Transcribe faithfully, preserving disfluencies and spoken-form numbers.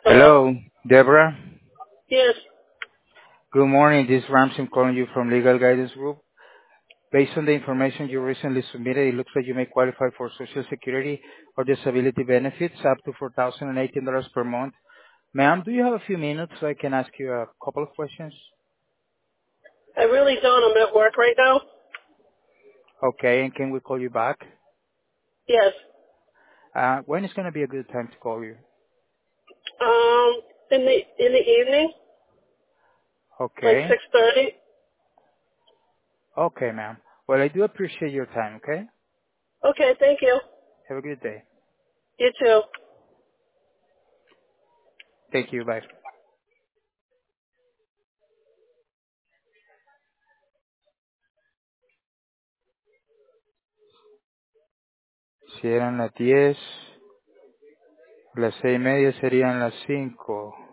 Hello? Hello, Deborah. Yes. Good morning. This is Ramsey calling you from Legal Guidance Group. Based on the information you recently submitted, it looks like you may qualify for Social Security or disability benefits up to four thousand eighteen dollars per month. Ma'am, do you have a few minutes so I can ask you a couple of questions? I really don't. I'm at work right now. Okay, and can we call you back? Yes. Uh, when is going to be a good time to call you? Um, in the in the evening, like Okay. six thirty. Okay, ma'am. Well, I do appreciate your time, okay? Okay. Thank you. Have a good day. You too. Thank you. Bye. Si eran las diez, las seis y media serían las cinco.